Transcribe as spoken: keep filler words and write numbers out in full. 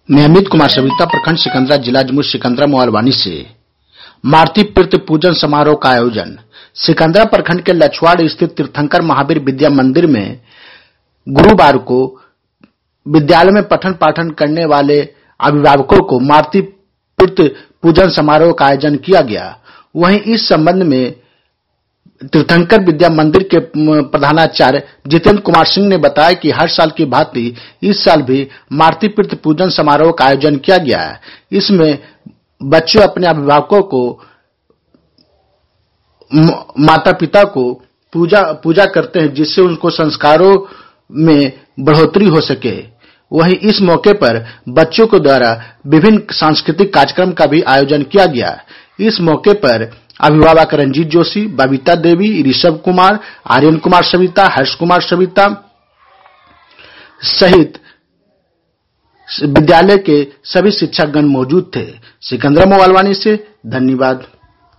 नियमित कुमार सविता प्रखंड सिकंदरा जिला जमुई सिकंदरा मोबाइलवाणी से मारुति पितृ पूजन समारोह का आयोजन। सिकंदरा प्रखंड के लछवाड़ स्थित तीर्थंकर महावीर विद्या मंदिर में गुरुवार को विद्यालय में पठन पाठन करने वाले अभिभावकों को मारुति पितृ पूजन समारोह का आयोजन किया गया। वहीं इस संबंध में तीर्थंकर विद्या मंदिर के प्रधानाचार्य जितेंद्र कुमार सिंह ने बताया कि हर साल की भांति इस साल भी मारुति पितृ पूजन समारोह का आयोजन किया गया है। इसमें बच्चे अपने अभिभावकों को माता पिता को पूजा पूजा करते हैं, जिससे उनको संस्कारों में बढ़ोतरी हो सके। वहीं इस मौके पर बच्चों के द्वारा विभिन्न सांस्कृतिक कार्यक्रम का भी आयोजन किया गया। इस मौके पर अभिभावक रंजीत जोशी, बबीता देवी, ऋषभ कुमार, आर्यन कुमार सविता, हर्ष कुमार सविता सहित विद्यालय के सभी शिक्षकगण मौजूद थे। सिकंदरा मोबाइलवाणी से धन्यवाद।